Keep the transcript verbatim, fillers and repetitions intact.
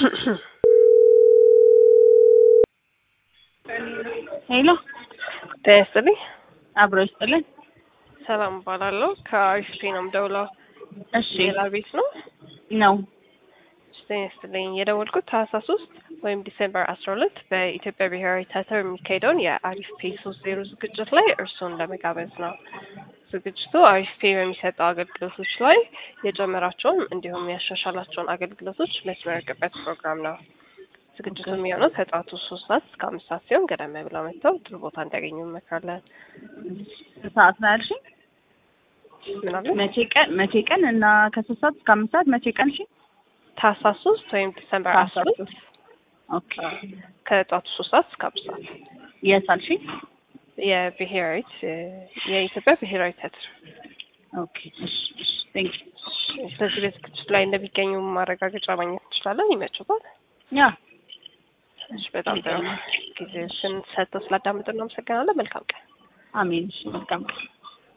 ሄሎ ተስልኝ አብሮ ይስጥልኝ። ሰላም ባላለው ከአሪፍ ነው የምደውለው። እሺ ሌላ ቤት ነው ነው ተስልኝ የደወልኩት ታህሳስ ሶስት ወይም ዲሴምበር አስራ ሁለት በኢትዮጵያ ብሔራዊ ቲያትር የሚካሄደውን የአሪፍ ፔ ሶስት ዜሮ ዝግጅት ላይ እርሱን ለመጋበዝ ነው። ዝግጅቱ አሪፍ ፔ በሚሰጠው አገልግሎቶች ላይ የጨመራቸውን እንዲሁም ያሻሻላቸውን አገልግሎቶች የሚያስመረቅበት ፕሮግራም ነው። ዝግጅቱ የሚሆነው ከጠዋቱ ሶስት ሰዓት እስከ አምስት ሰዓት ሲሆን ገደም ብለው መጥተው ጥሩ ቦታ እንዲያገኙ እንመክራለን። ሰዓት ነው ያልሽኝ? ምናምን መቼ ቀን መቼ ቀን እና ከሶስት ሰዓት እስከ አምስት ሰዓት መቼ ቀን? እሺ ታህሳስ ሶስት ወይም ዲሰምበር አስር ኦኬ ከጠዋቱ ሶስት ሰዓት እስከ አምስት ሰዓት የት አልሽኝ? የብሔራዊት የኢትዮጵያ ብሔራዊ ቲያትር። ኦኬ እሺ እሺ ቴንክ ዩ። ስለዚህ በዝግጅቱ ላይ እንደሚገኙ ማረጋገጫ ማግኘት እንችላለን። ይመችባል? ያ እሺ በጣም ጥሩ ጊዜሽን ሰጥተው ስላዳመጥን እናመሰግናለን። መልካም ቀን። አሜን። እሺ መልካም ቀን።